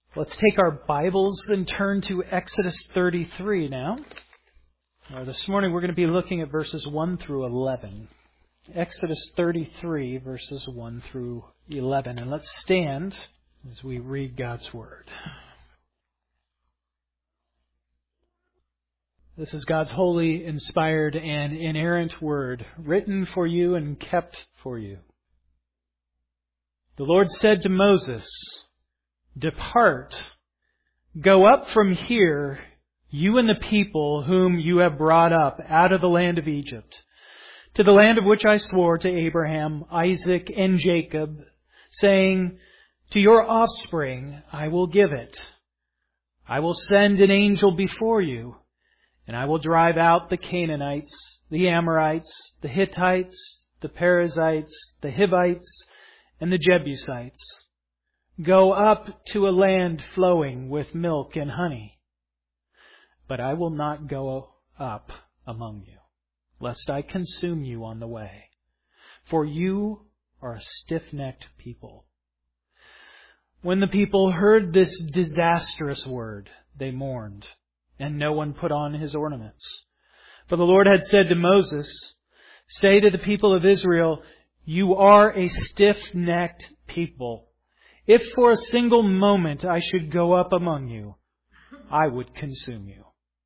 Let's take our Bibles and turn to Exodus 33 now. This morning we're going to be looking at verses 1 through 11. Exodus 33, verses 1 through 11. And let's stand as we read God's Word. This is God's holy, inspired, and inerrant Word, written for you and kept for you. The Lord said to Moses, "Depart, go up from here, you and the people whom you have brought up out of the land of Egypt, to the land of which I swore to Abraham, Isaac, and Jacob, saying, to your offspring I will give it. I will send an angel before you, and I will drive out the Canaanites, the Amorites, the Hittites, the Perizzites, the Hivites, and the Jebusites. Go up to a land flowing with milk and honey. But I will not go up among you, lest I consume you on the way. For you are a stiff-necked people." When the people heard this disastrous word, they mourned, and no one put on his ornaments. For the Lord had said to Moses, "Say to the people of Israel, you are a stiff-necked people. If for a single moment I should go up among you, I would consume you.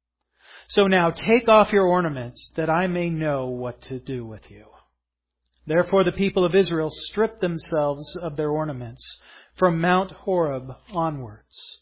So now take off your ornaments, that I may know what to do with you." Therefore the people of Israel stripped themselves of their ornaments from Mount Horeb onwards.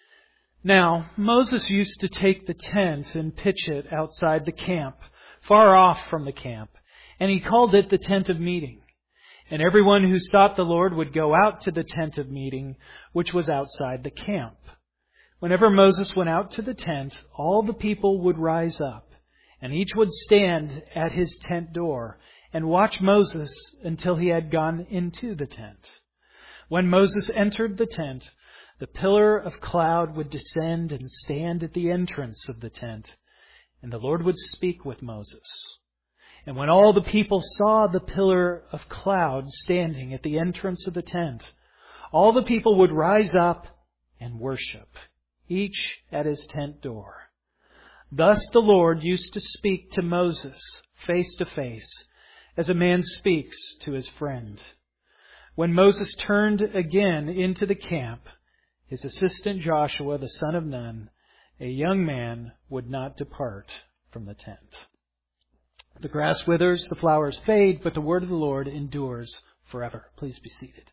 Now Moses used to take the tent and pitch it outside the camp, far off from the camp, and he called it the tent of meeting. And everyone who sought the Lord would go out to the tent of meeting, which was outside the camp. Whenever Moses went out to the tent, all the people would rise up, and each would stand at his tent door and watch Moses until he had gone into the tent. When Moses entered the tent, the pillar of cloud would descend and stand at the entrance of the tent, and the Lord would speak with Moses. And when all the people saw the pillar of cloud standing at the entrance of the tent, all the people would rise up and worship, each at his tent door. Thus the Lord used to speak to Moses face to face, as a man speaks to his friend. When Moses turned again into the camp, his assistant Joshua, the son of Nun, a young man, would not depart from the tent. The grass withers, the flowers fade, but the word of the Lord endures forever. Please be seated.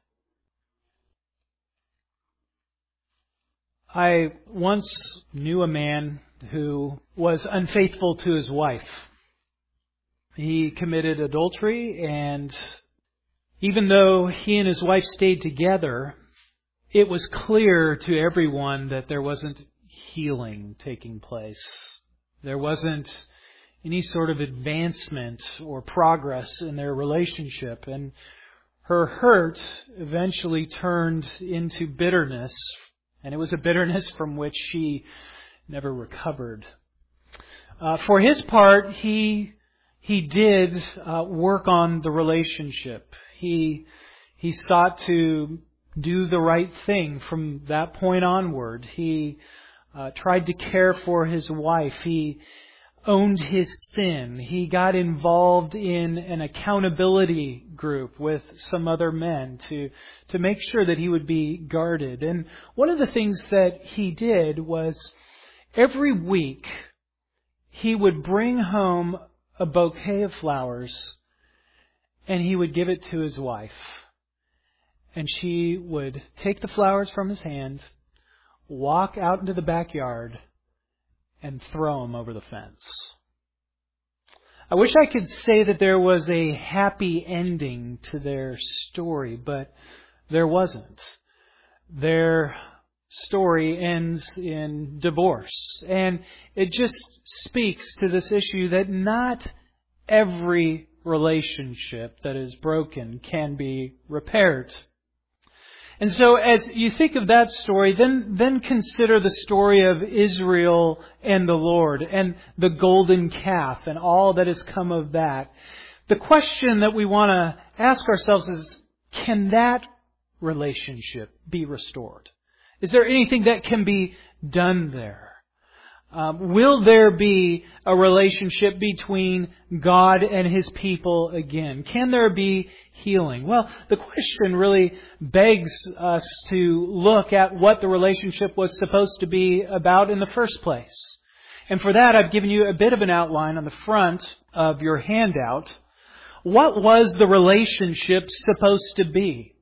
I once knew a man who was unfaithful to his wife. He committed adultery, and even though he and his wife stayed together, it was clear to everyone that there wasn't healing taking place. There wasn't any sort of advancement or progress in their relationship. And her hurt eventually turned into bitterness. And it was a bitterness from which she never recovered. For his part, he did work on the relationship. He sought to do the right thing from that point onward. He tried to care for his wife. He owned his sin. He got involved in an accountability group with some other men to make sure that he would be guarded. And one of the things that he did was every week he would bring home a bouquet of flowers and he would give it to his wife. And she would take the flowers from his hand, walk out into the backyard, and throw them over the fence. I wish I could say that there was a happy ending to their story, but there wasn't. Their story ends in divorce. And it just speaks to this issue that not every relationship that is broken can be repaired. And so as you think of that story, then consider the story of Israel and the Lord and the golden calf and all that has come of that. The question that we want to ask ourselves is, can that relationship be restored? Is there anything that can be done there? Will there be a relationship between God and His people again? Can there be healing? Well, the question really begs us to look at what the relationship was supposed to be about in the first place. And for that, I've given you a bit of an outline on the front of your handout. What was the relationship supposed to be?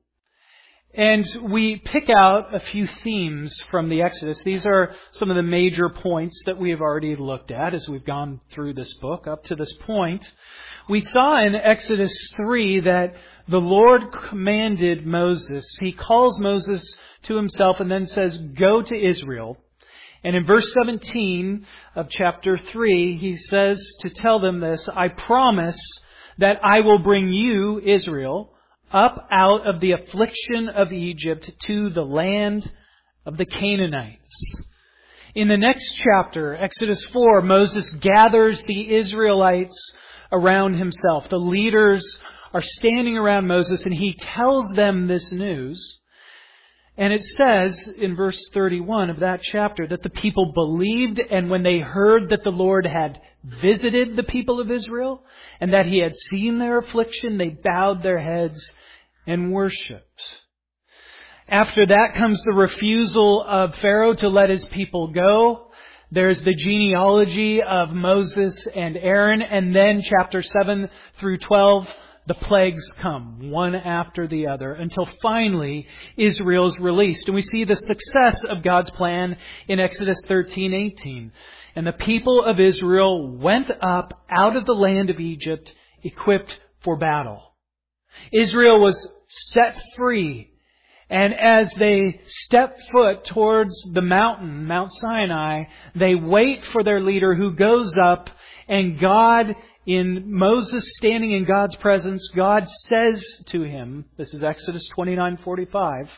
And we pick out a few themes from the Exodus. These are some of the major points that we have already looked at as we've gone through this book up to this point. We saw in Exodus 3 that the Lord commanded Moses. He calls Moses to Himself and then says, "Go to Israel." And in verse 17 of chapter 3, He says to tell them this, "I promise that I will bring you, Israel, up out of the affliction of Egypt to the land of the Canaanites." In the next chapter, Exodus 4, Moses gathers the Israelites around himself. The leaders are standing around Moses and he tells them this news. And it says in verse 31 of that chapter that the people believed, and when they heard that the Lord had visited the people of Israel and that He had seen their affliction, they bowed their heads and worshipped. After that comes the refusal of Pharaoh to let his people go. There's the genealogy of Moses and Aaron, and then chapter 7 through 12, the plagues come, one after the other, until finally Israel's released. And we see the success of God's plan in Exodus 13:18. "And the people of Israel went up out of the land of Egypt, equipped for battle." Israel was set free. And as they step foot towards the mountain, Mount Sinai, they wait for their leader who goes up, and God, in Moses standing in God's presence, God says to him, this is Exodus 29:45,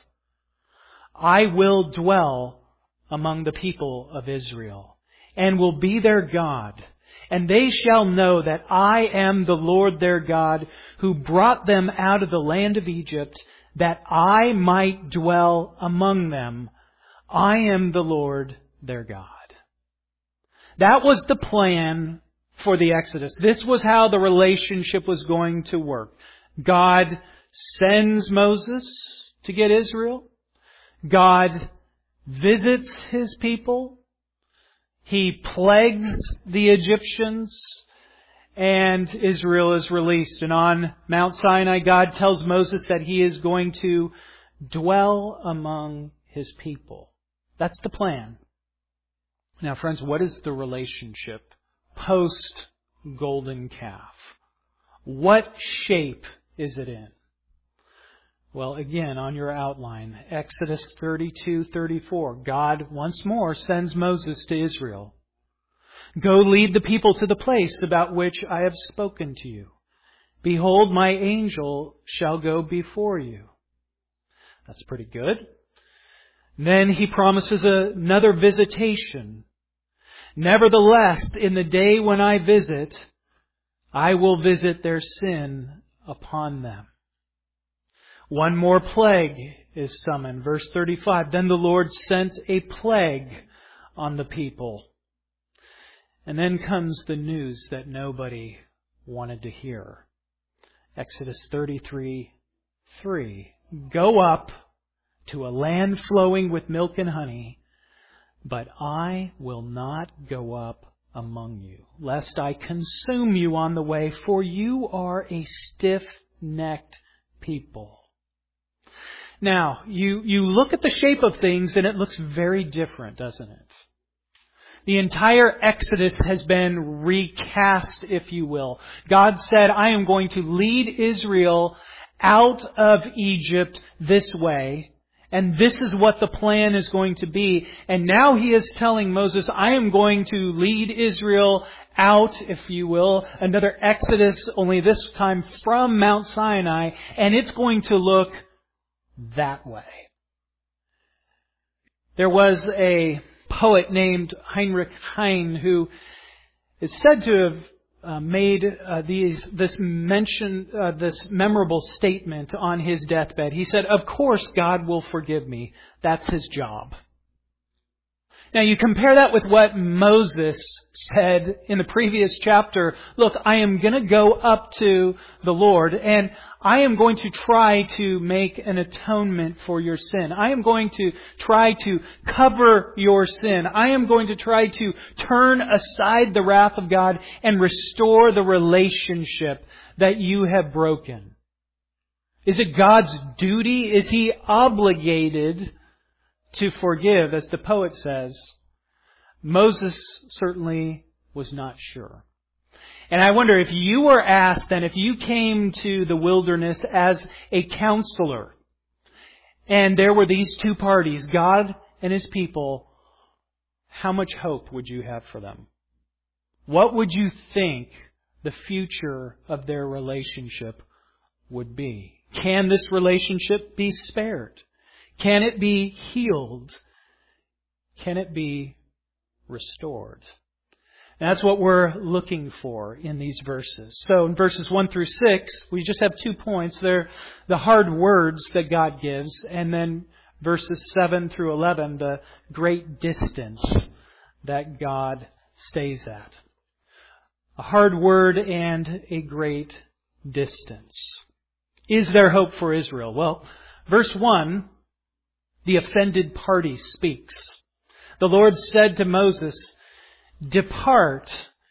"I will dwell among the people of Israel, and will be their God. And they shall know that I am the Lord their God, who brought them out of the land of Egypt, that I might dwell among them. I am the Lord their God." That was the plan for the Exodus. This was how the relationship was going to work. God sends Moses to get Israel. God visits His people. He plagues the Egyptians, and Israel is released. And on Mount Sinai, God tells Moses that He is going to dwell among His people. That's the plan. Now, friends, what is the relationship post-golden calf? What shape is it in? Well, again, on your outline, Exodus 32:34, God once more sends Moses to Israel. "Go lead the people to the place about which I have spoken to you. Behold, my angel shall go before you." That's pretty good. Then He promises another visitation. "Nevertheless, in the day when I visit, I will visit their sin upon them." One more plague is summoned. Verse 35, "Then the Lord sent a plague on the people." And then comes the news that nobody wanted to hear. Exodus 33:3, "Go up to a land flowing with milk and honey, but I will not go up among you, lest I consume you on the way, for you are a stiff-necked people." Now, you look at the shape of things and it looks very different, doesn't it? The entire Exodus has been recast, if you will. God said, "I am going to lead Israel out of Egypt this way, and this is what the plan is going to be." And now He is telling Moses, "I am going to lead Israel out, if you will, another Exodus, only this time from Mount Sinai, and it's going to look that way." There was a poet named Heinrich Heine who is said to have made this memorable statement on his deathbed. He said, "Of course God will forgive me. That's His job." Now you compare that with what Moses said in the previous chapter. Look, I am going to go up to the Lord and I am going to try to make an atonement for your sin. I am going to try to cover your sin. I am going to try to turn aside the wrath of God and restore the relationship that you have broken. Is it God's duty? Is He obligated to forgive, as the poet says? Moses certainly was not sure. And I wonder if you were asked, and if you came to the wilderness as a counselor, and there were these two parties, God and His people, how much hope would you have for them? What would you think the future of their relationship would be? Can this relationship be spared? Can it be healed? Can it be restored? And that's what we're looking for in these verses. So in verses 1 through 6, we just have 2 points. They're the hard words that God gives. And then verses 7 through 11, the great distance that God stays at. A hard word and a great distance. Is there hope for Israel? Well, verse 1, the offended party speaks. The Lord said to Moses, "Depart,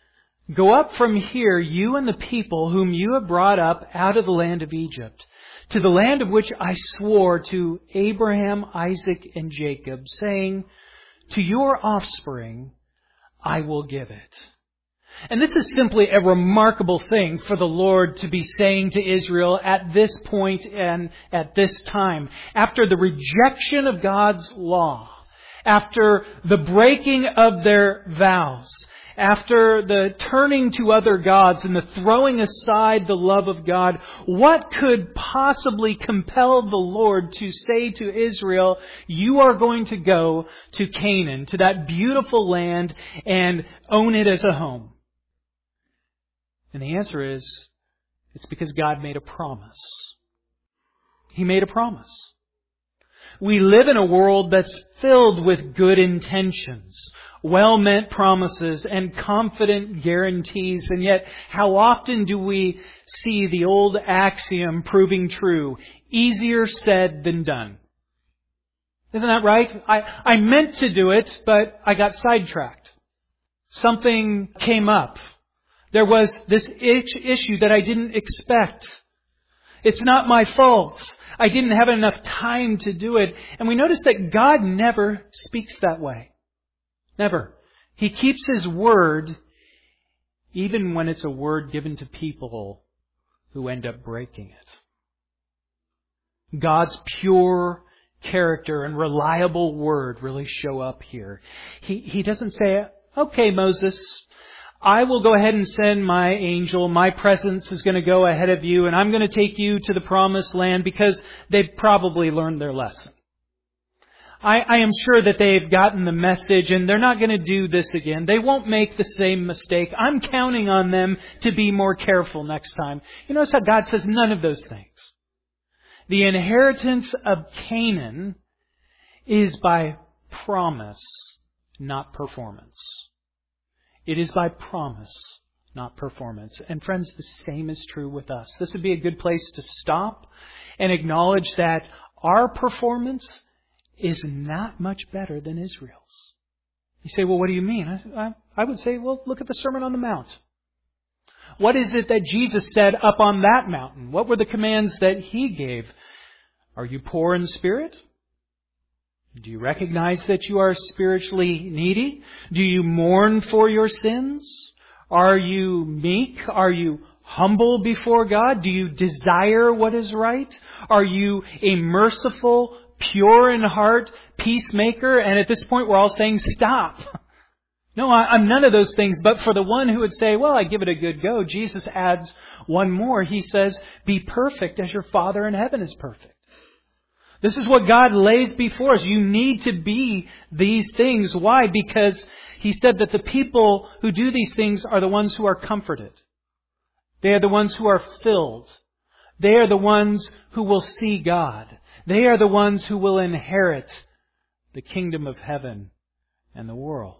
go up from here, you and the people whom you have brought up out of the land of Egypt, to the land of which I swore to Abraham, Isaac, and Jacob, saying, to your offspring I will give it." And this is simply a remarkable thing for the Lord to be saying to Israel at this point and at this time. After the rejection of God's law, after the breaking of their vows, after the turning to other gods and the throwing aside the love of God, what could possibly compel the Lord to say to Israel, you are going to go to Canaan, to that beautiful land, and own it as a home? And the answer is, it's because God made a promise. He made a promise. We live in a world that's filled with good intentions, well-meant promises, and confident guarantees. And yet, how often do we see the old axiom proving true? Easier said than done. Isn't that right? I meant to do it, but I got sidetracked. Something came up. There was this issue that I didn't expect. It's not my fault. I didn't have enough time to do it. And we notice that God never speaks that way. Never. He keeps His word, even when it's a word given to people who end up breaking it. God's pure character and reliable word really show up here. He doesn't say, "Okay, Moses, I will go ahead and send my angel. My presence is going to go ahead of you, and I'm going to take you to the promised land," because they've probably learned their lesson. I am sure that they've gotten the message, and they're not going to do this again. They won't make the same mistake. I'm counting on them to be more careful next time. You notice how God says none of those things. The inheritance of Canaan is by promise, not performance. It is by promise, not performance. And friends, the same is true with us. This would be a good place to stop and acknowledge that our performance is not much better than Israel's. You say, well, what do you mean? I would say, well, look at the Sermon on the Mount. What is it that Jesus said up on that mountain? What were the commands that He gave? Are you poor in spirit? Do you recognize that you are spiritually needy? Do you mourn for your sins? Are you meek? Are you humble before God? Do you desire what is right? Are you a merciful, pure in heart peacemaker? And at this point we're all saying, stop. No, I'm none of those things. But for the one who would say, well, I give it a good go, Jesus adds one more. He says, be perfect as your Father in heaven is perfect. This is what God lays before us. You need to be these things. Why? Because He said that the people who do these things are the ones who are comforted. They are the ones who are filled. They are the ones who will see God. They are the ones who will inherit the kingdom of heaven and the world.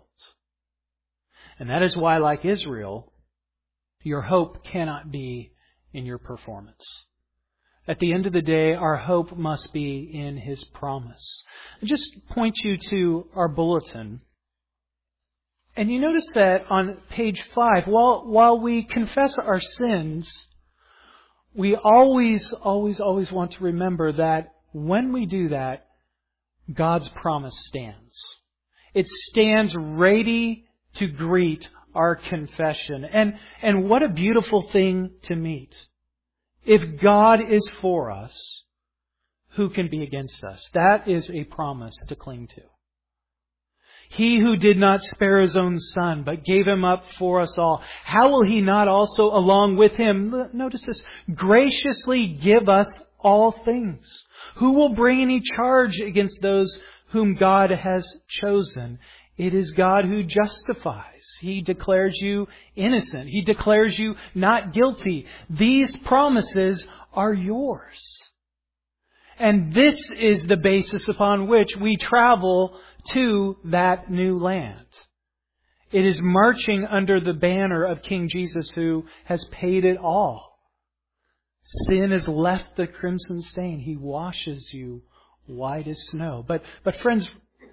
And that is why, like Israel, your hope cannot be in your performance. At the end of the day, our hope must be in His promise. I'll just point you to our bulletin. And you notice that on page 5, while we confess our sins, we always want to remember that when we do that, God's promise stands. It stands ready to greet our confession. And what a beautiful thing to meet. If God is for us, who can be against us? That is a promise to cling to. He who did not spare His own Son, but gave Him up for us all, how will He not also, along with Him, notice this, graciously give us all things? Who will bring any charge against those whom God has chosen? It is God who justifies. He declares you innocent. He declares you not guilty. These promises are yours. And this is the basis upon which we travel to that new land. It is marching under the banner of King Jesus, who has paid it all. Sin has left the crimson stain. He washes you white as snow. But friends,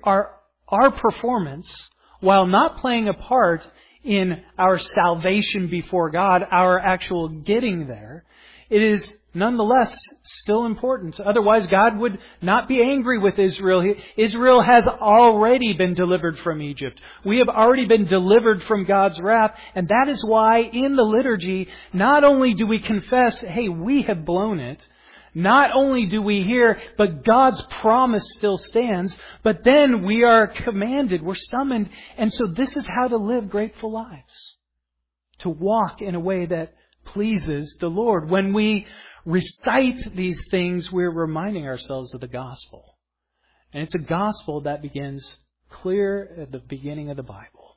our performance, while not playing a part in our salvation before God, our actual getting there, it is nonetheless still important. Otherwise, God would not be angry with Israel. Israel has already been delivered from Egypt. We have already been delivered from God's wrath. And that is why in the liturgy, not only do we confess, hey, we have blown it. Not only do we hear, but God's promise still stands. But then we are commanded, we're summoned. And so this is how to live grateful lives. To walk in a way that pleases the Lord. When we recite these things, we're reminding ourselves of the gospel. And it's a gospel that begins clear at the beginning of the Bible.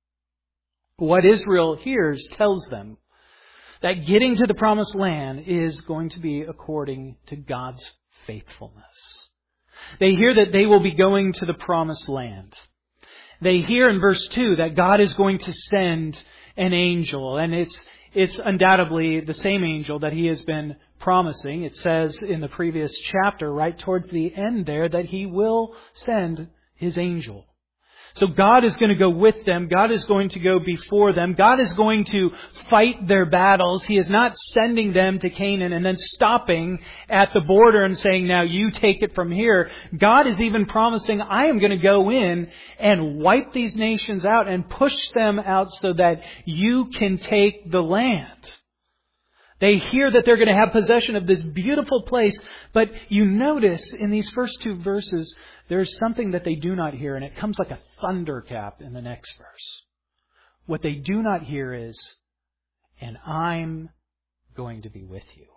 What Israel hears tells them that getting to the promised land is going to be according to God's faithfulness. They hear that they will be going to the promised land. They hear in verse 2 that God is going to send an angel, and it's undoubtedly the same angel that He has been promising. It says in the previous chapter, right towards the end there, that He will send His angel. So God is going to go with them. God is going to go before them. God is going to fight their battles. He is not sending them to Canaan and then stopping at the border and saying, now you take it from here. God is even promising, I am going to go in and wipe these nations out and push them out so that you can take the land. They hear that they're going to have possession of this beautiful place. But you notice in these first two verses, there's something that they do not hear. And it comes like a thunderclap in the next verse. What they do not hear is, and I'm going to be with you.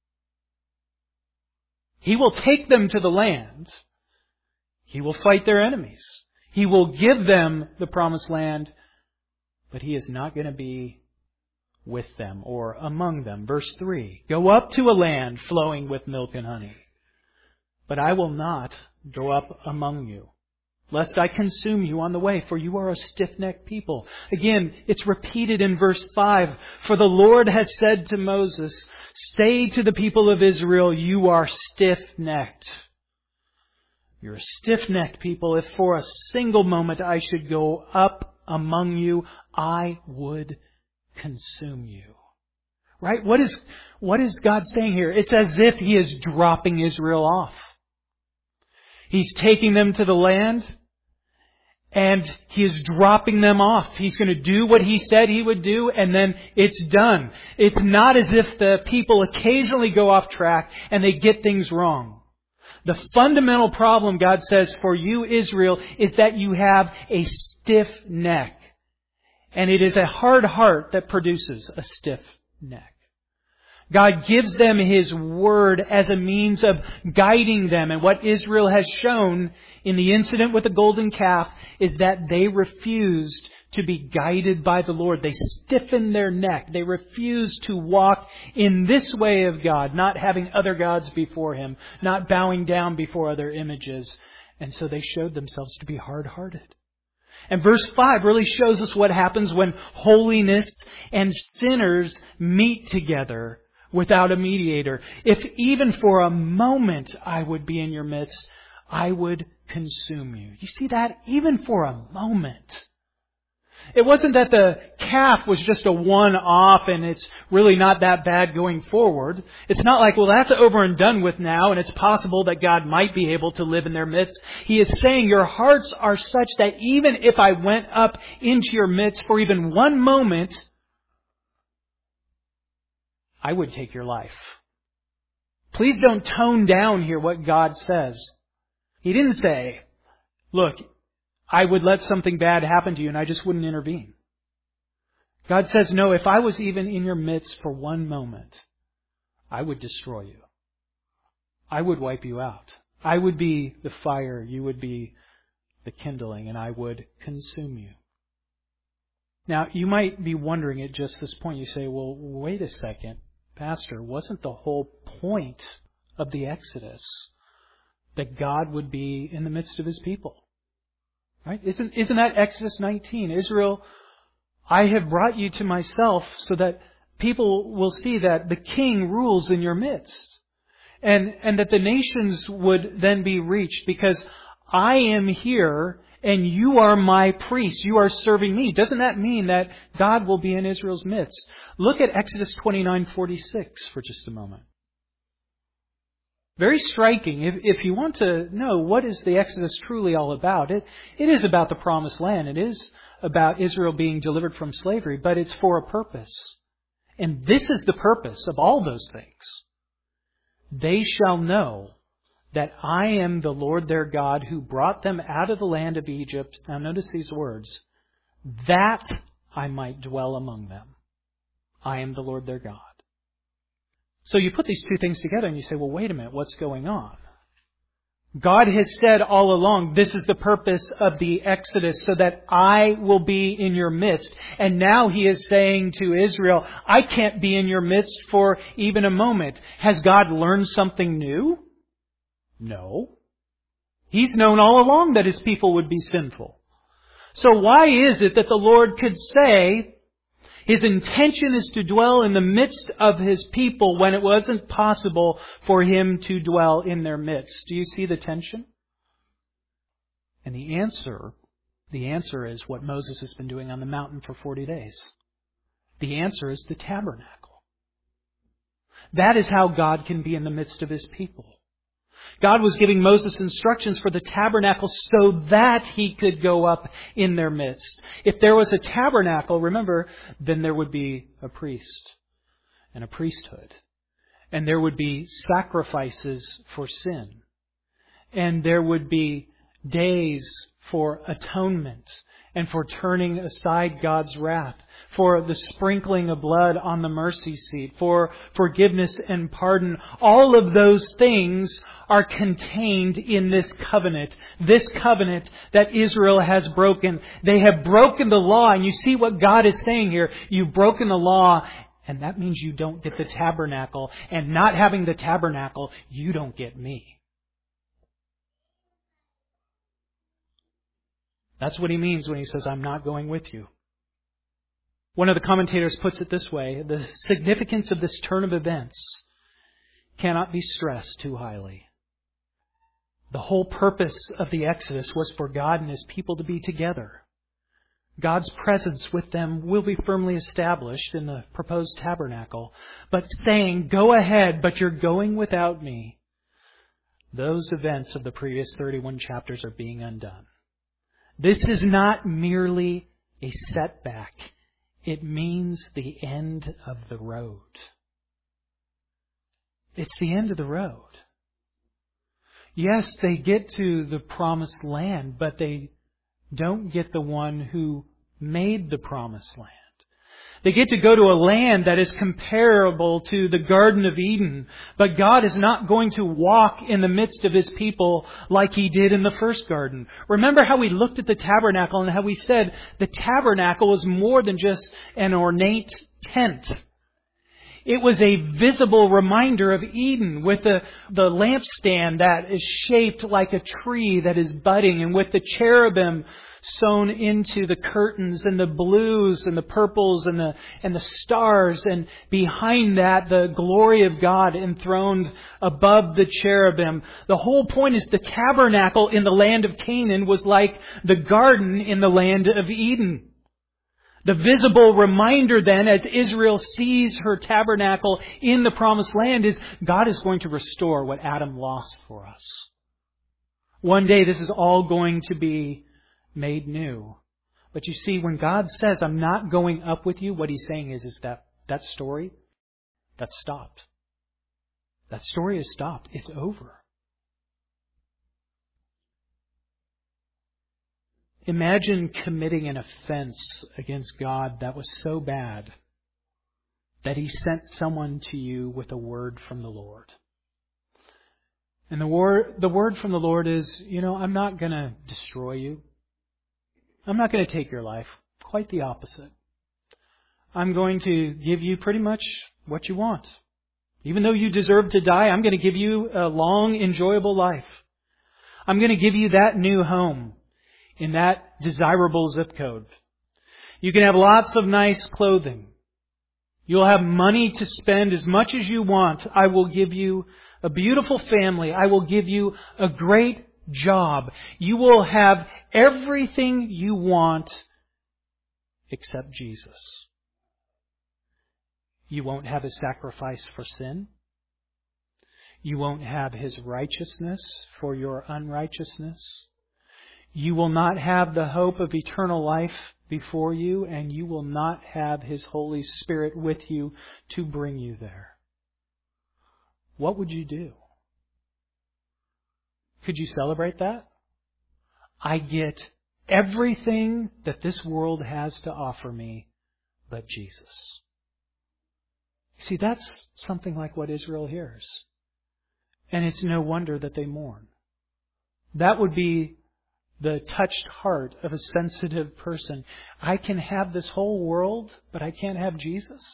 He will take them to the land. He will fight their enemies. He will give them the promised land. But He is not going to be with them or among them. Verse 3, go up to a land flowing with milk and honey, but I will not go up among you, lest I consume you on the way, for you are a stiff-necked people. Again, it's repeated in verse 5, for the Lord has said to Moses, say to the people of Israel, you are stiff-necked. You're a stiff-necked people. If for a single moment I should go up among you, I would consume you. Right? What is God saying here? It's as if He is dropping Israel off. He's taking them to the land and He is dropping them off. He's going to do what He said He would do, and then it's done. It's not as if the people occasionally go off track and they get things wrong. The fundamental problem, God says, for you, Israel, is that you have a stiff neck. And it is a hard heart that produces a stiff neck. God gives them His word as a means of guiding them. And what Israel has shown in the incident with the golden calf is that they refused to be guided by the Lord. They stiffen their neck. They refuse to walk in this way of God, not having other gods before Him, not bowing down before other images. And so they showed themselves to be hard-hearted. And verse 5 really shows us what happens when holiness and sinners meet together without a mediator. If even for a moment I would be in your midst, I would consume you. You see that? Even for a moment. It wasn't that the calf was just a one-off and it's really not that bad going forward. It's not like, well, that's over and done with now and it's possible that God might be able to live in their midst. He is saying your hearts are such that even if I went up into your midst for even one moment, I would take your life. Please don't tone down here what God says. He didn't say, look, I would let something bad happen to you and I just wouldn't intervene. God says, no, if I was even in your midst for one moment, I would destroy you. I would wipe you out. I would be the fire, you would be the kindling, and I would consume you. Now, you might be wondering at just this point, you say, well, wait a second, Pastor, wasn't the whole point of the Exodus that God would be in the midst of His people? Right? Isn't that Exodus 19? Israel, I have brought you to myself so that people will see that the King rules in your midst. And that the nations would then be reached because I am here and you are my priest. You are serving me. Doesn't that mean that God will be in Israel's midst? Look at Exodus 29:46 for just a moment. Very striking. If you want to know what is the Exodus truly all about, it is about the promised land. It is about Israel being delivered from slavery, but it's for a purpose. And this is the purpose of all those things. They shall know that I am the Lord their God who brought them out of the land of Egypt. Now notice these words. That I might dwell among them. I am the Lord their God. So you put these two things together and you say, well, wait a minute, what's going on? God has said all along, this is the purpose of the Exodus, so that I will be in your midst. And now He is saying to Israel, I can't be in your midst for even a moment. Has God learned something new? No. He's known all along that His people would be sinful. So why is it that the Lord could say, His intention is to dwell in the midst of His people when it wasn't possible for Him to dwell in their midst? Do you see the tension? And the answer is what Moses has been doing on the mountain for 40 days. The answer is the tabernacle. That is how God can be in the midst of His people. God was giving Moses instructions for the tabernacle so that He could go up in their midst. If there was a tabernacle, remember, then there would be a priest and a priesthood. And there would be sacrifices for sin. And there would be days for atonement and for turning aside God's wrath, for the sprinkling of blood on the mercy seat, for forgiveness and pardon. All of those things are contained in this covenant that Israel has broken. They have broken the law, and you see what God is saying here. You've broken the law, and that means you don't get the tabernacle. And not having the tabernacle, you don't get me. That's what He means when He says, I'm not going with you. One of the commentators puts it this way: the significance of this turn of events cannot be stressed too highly. The whole purpose of the Exodus was for God and His people to be together. God's presence with them will be firmly established in the proposed tabernacle. But saying, go ahead, but you're going without me, those events of the previous 31 chapters are being undone. This is not merely a setback. It means the end of the road. It's the end of the road. Yes, they get to the promised land, but they don't get the one who made the promised land. They get to go to a land that is comparable to the Garden of Eden. But God is not going to walk in the midst of His people like He did in the first garden. Remember how we looked at the tabernacle and how we said the tabernacle was more than just an ornate tent. It was a visible reminder of Eden with the lampstand that is shaped like a tree that is budding, and with the cherubim sewn into the curtains, and the blues and the purples and the stars, and behind that the glory of God enthroned above the cherubim. The whole point is the tabernacle in the land of Canaan was like the garden in the land of Eden. The visible reminder then, as Israel sees her tabernacle in the promised land, is God is going to restore what Adam lost for us. One day this is all going to be made new. But you see, when God says, I'm not going up with you, what He's saying is that story, that's stopped. That story is stopped. It's over. Imagine committing an offense against God that was so bad that He sent someone to you with a word from the Lord. And the word from the Lord is, I'm not going to destroy you. I'm not going to take your life. Quite the opposite. I'm going to give you pretty much what you want. Even though you deserve to die, I'm going to give you a long, enjoyable life. I'm going to give you that new home in that desirable zip code. You can have lots of nice clothing. You'll have money to spend as much as you want. I will give you a beautiful family. I will give you a great job. You will have everything you want except Jesus. You won't have His sacrifice for sin. You won't have His righteousness for your unrighteousness. You will not have the hope of eternal life before you, and you will not have His Holy Spirit with you to bring you there. What would you do? Could you celebrate that? I get everything that this world has to offer me but Jesus. See, that's something like what Israel hears. And it's no wonder that they mourn. That would be the touched heart of a sensitive person. I can have this whole world, but I can't have Jesus?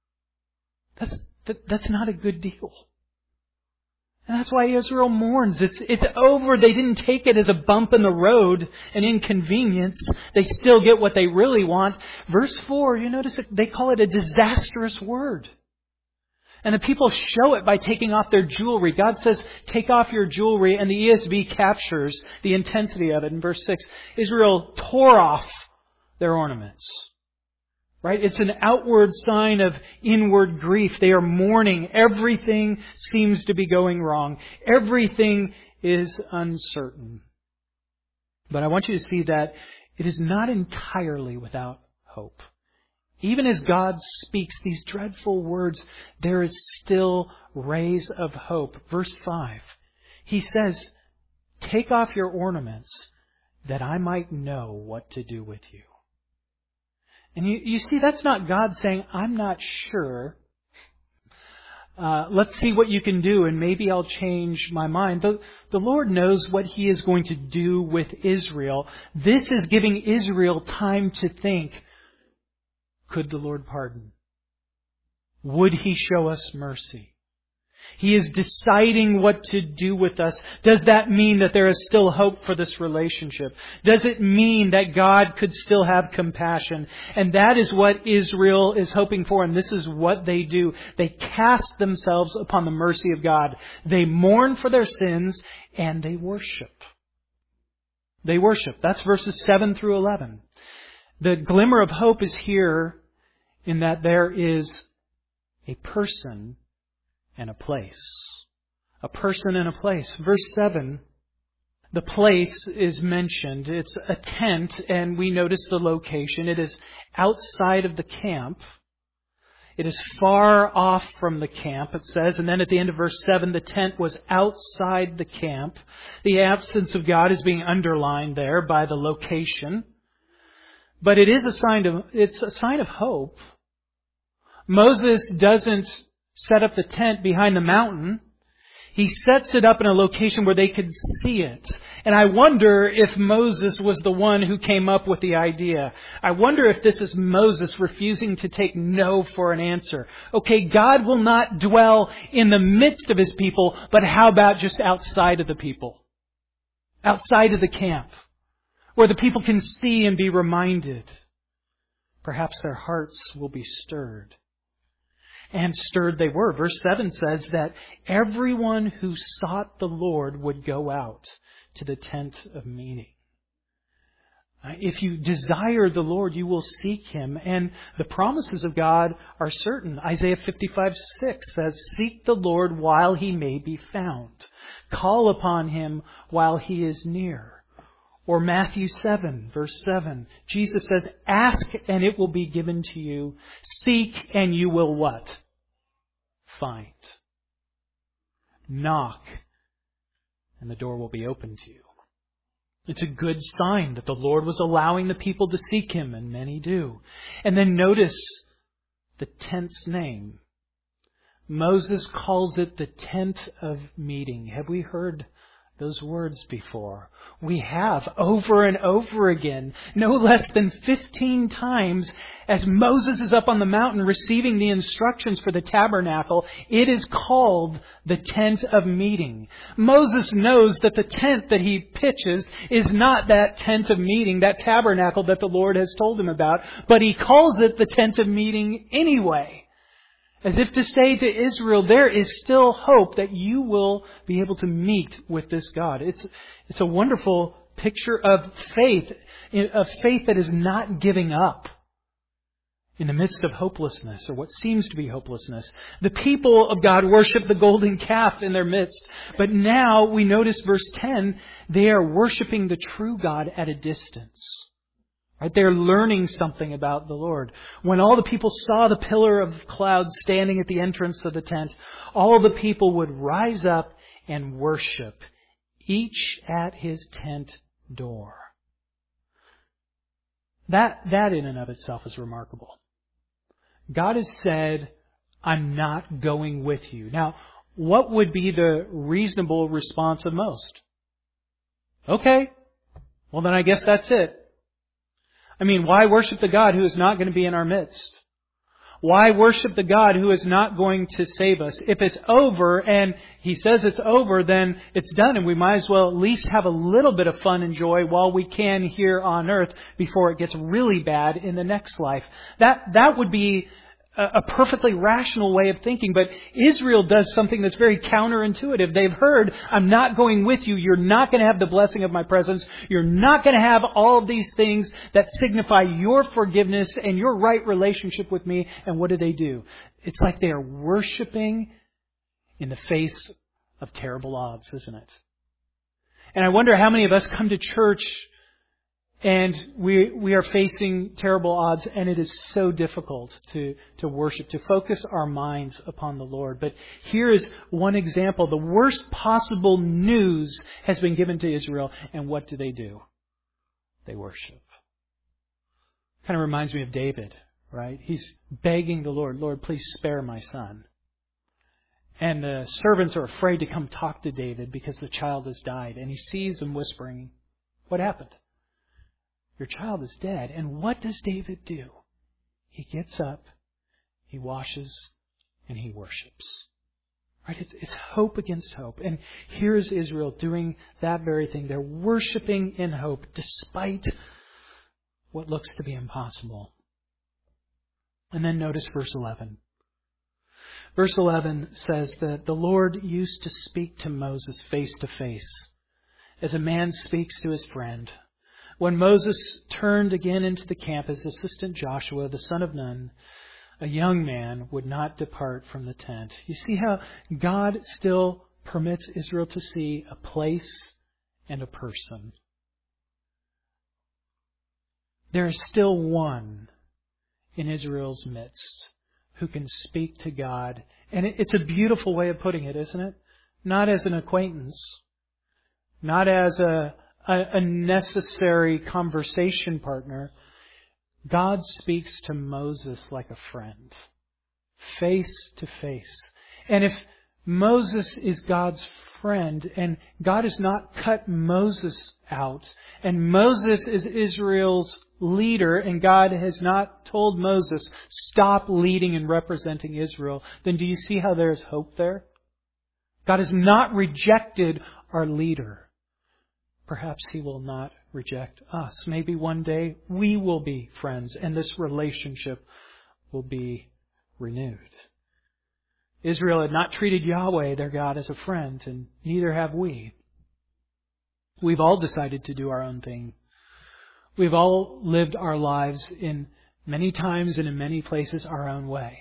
That's not a good deal. And that's why Israel mourns. It's over. They didn't take it as a bump in the road, an inconvenience. They still get what they really want. Verse 4, you notice they call it a disastrous word. And the people show it by taking off their jewelry. God says, take off your jewelry, and the ESV captures the intensity of it in verse 6. Israel tore off their ornaments. Right? It's an outward sign of inward grief. They are mourning. Everything seems to be going wrong. Everything is uncertain. But I want you to see that it is not entirely without hope. Even as God speaks these dreadful words, there is still rays of hope. Verse 5, He says, take off your ornaments that I might know what to do with you. And you see, that's not God saying, I'm not sure. Let's see what you can do and maybe I'll change my mind. The Lord knows what He is going to do with Israel. This is giving Israel time to think. Could the Lord pardon? Would He show us mercy? He is deciding what to do with us. Does that mean that there is still hope for this relationship? Does it mean that God could still have compassion? And that is what Israel is hoping for, and this is what they do. They cast themselves upon the mercy of God. They mourn for their sins, and they worship. They worship. That's verses 7 through 11. The glimmer of hope is here in that there is a person and a place. A person and a place. Verse 7, the place is mentioned. It's a tent, and we notice the location. It is outside of the camp. It is far off from the camp, it says. And then at the end of verse 7, the tent was outside the camp. The absence of God is being underlined there by the location. But it's a sign of hope. Moses doesn't set up the tent behind the mountain. He sets it up in a location where they could see it. And I wonder if Moses was the one who came up with the idea. I wonder if this is Moses refusing to take no for an answer. Okay, God will not dwell in the midst of His people, but how about just outside of the people? Outside of the camp, where the people can see and be reminded. Perhaps their hearts will be stirred. And stirred they were. Verse 7 says that everyone who sought the Lord would go out to the tent of meeting. If you desire the Lord, you will seek Him. And the promises of God are certain. Isaiah 55:6 says, "Seek the Lord while He may be found. Call upon Him while He is near." Or Matthew 7, verse 7, Jesus says, "Ask and it will be given to you. Seek and you will" what? Find. Knock and the door will be open to you. It's a good sign that the Lord was allowing the people to seek Him, and many do. And then notice the tent's name. Moses calls it the tent of meeting. Have we heard those words before? We have, over and over again, no less than 15 times, as Moses is up on the mountain receiving the instructions for the tabernacle. It is called the tent of meeting. Moses knows that the tent that he pitches is not that tent of meeting, that tabernacle that the Lord has told him about, but he calls it the tent of meeting anyway. As if to say to Israel, there is still hope that you will be able to meet with this God. It's a wonderful picture of faith that is not giving up in the midst of hopelessness, or what seems to be hopelessness. The people of God worship the golden calf in their midst. But now we notice verse 10, they are worshiping the true God at a distance. Right? They're learning something about the Lord. When all the people saw the pillar of cloud standing at the entrance of the tent, all the people would rise up and worship, each at his tent door. That in and of itself is remarkable. God has said, "I'm not going with you." Now, what would be the reasonable response of most? Okay, well then I guess that's it. I mean, why worship the God who is not going to be in our midst? Why worship the God who is not going to save us? If it's over and He says it's over, then it's done, and we might as well at least have a little bit of fun and joy while we can here on earth before it gets really bad in the next life. That would be a perfectly rational way of thinking. But Israel does something that's very counterintuitive. They've heard, "I'm not going with you. You're not going to have the blessing of my presence. You're not going to have all of these things that signify your forgiveness and your right relationship with me." And what do? It's like they are worshiping in the face of terrible odds, isn't it? And I wonder how many of us come to church and we are facing terrible odds, and it is so difficult to worship, to focus our minds upon the Lord. But here is one example. The worst possible news has been given to Israel, and what do? They worship. Kind of reminds me of David, right? He's begging the Lord, "Lord, please spare my son." And the servants are afraid to come talk to David because the child has died. And he sees them whispering, "What happened? Your child is dead." And what does David do? He gets up, he washes, and he worships. Right? It's hope against hope. And here's Israel doing that very thing. They're worshiping in hope despite what looks to be impossible. And then notice verse 11. Verse 11 says that the Lord used to speak to Moses face to face, as a man speaks to his friend. When Moses turned again into the camp, his assistant Joshua, the son of Nun, a young man, would not depart from the tent. You see how God still permits Israel to see a place and a person. There is still one in Israel's midst who can speak to God. And it's a beautiful way of putting it, isn't it? Not as an acquaintance, not as a necessary conversation partner. God speaks to Moses like a friend. face to face. And if Moses is God's friend, and God has not cut Moses out, and Moses is Israel's leader, and God has not told Moses, stop leading and representing Israel, then do you see how there is hope there? God has not rejected our leader. Perhaps He will not reject us. Maybe one day we will be friends, and this relationship will be renewed. Israel had not treated Yahweh, their God, as a friend, and neither have we. We've all decided to do our own thing. We've all lived our lives in many times and in many places our own way.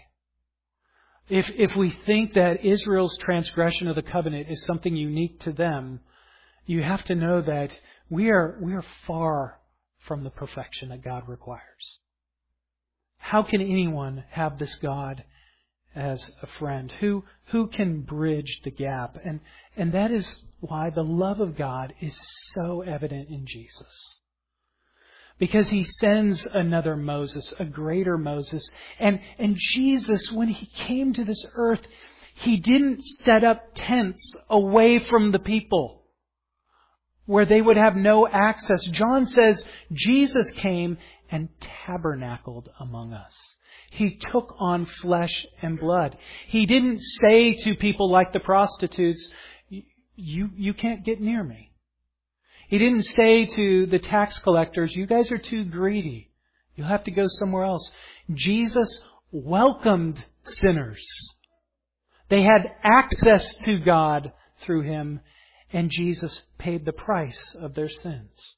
If we think that Israel's transgression of the covenant is something unique to them, you have to know that we are far from the perfection that God requires. How can anyone have this God as a friend? Who can bridge the gap? And that is why the love of God is so evident in Jesus. Because He sends another Moses, a greater Moses. And Jesus, when He came to this earth, He didn't set up tents away from the people where they would have no access. John says Jesus came and tabernacled among us. He took on flesh and blood. He didn't say to people like the prostitutes, you can't get near me. He didn't say to the tax collectors, you guys are too greedy. You'll have to go somewhere else. Jesus welcomed sinners. They had access to God through Him, and Jesus paid the price of their sins.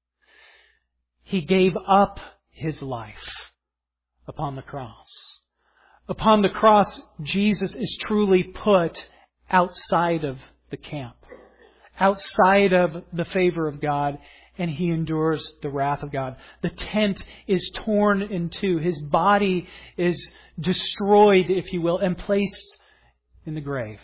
He gave up His life upon the cross. Upon the cross, Jesus is truly put outside of the camp, outside of the favor of God, and He endures the wrath of God. The tent is torn in two. His body is destroyed, if you will, and placed in the grave.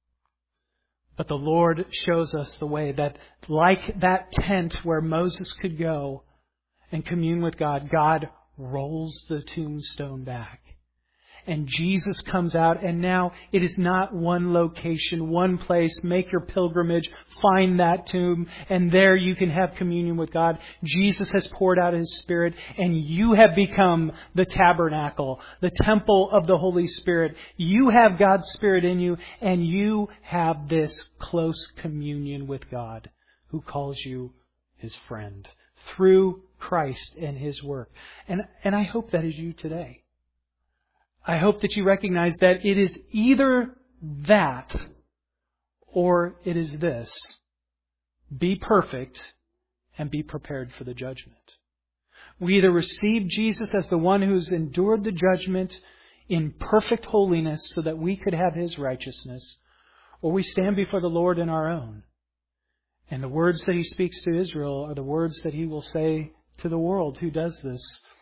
But the Lord shows us the way that, like that tent where Moses could go and commune with God, God rolls the tombstone back. And Jesus comes out, and now it is not one location, one place. Make your pilgrimage, find that tomb, and there you can have communion with God. Jesus has poured out His Spirit, and you have become the tabernacle, the temple of the Holy Spirit. You have God's Spirit in you, and you have this close communion with God, who calls you His friend, through Christ and His work. And I hope that is you today. I hope that you recognize that it is either that or it is this. Be perfect and be prepared for the judgment. We either receive Jesus as the one who's endured the judgment in perfect holiness so that we could have His righteousness, or we stand before the Lord in our own. And the words that He speaks to Israel are the words that He will say to the world who does this.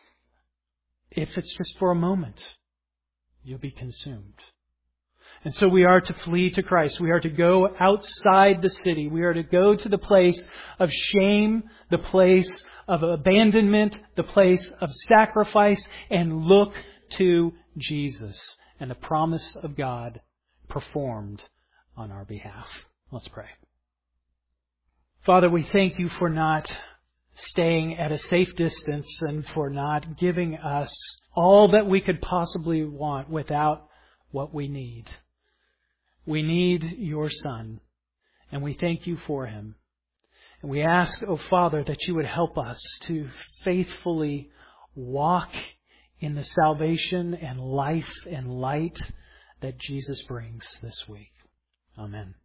If it's just for a moment, you'll be consumed. And so we are to flee to Christ. We are to go outside the city. We are to go to the place of shame, the place of abandonment, the place of sacrifice, and look to Jesus and the promise of God performed on our behalf. Let's pray. Father, we thank You for not staying at a safe distance and for not giving us all that we could possibly want without what we need. We need Your Son, and we thank You for Him. And we ask, O Father, that You would help us to faithfully walk in the salvation and life and light that Jesus brings this week. Amen.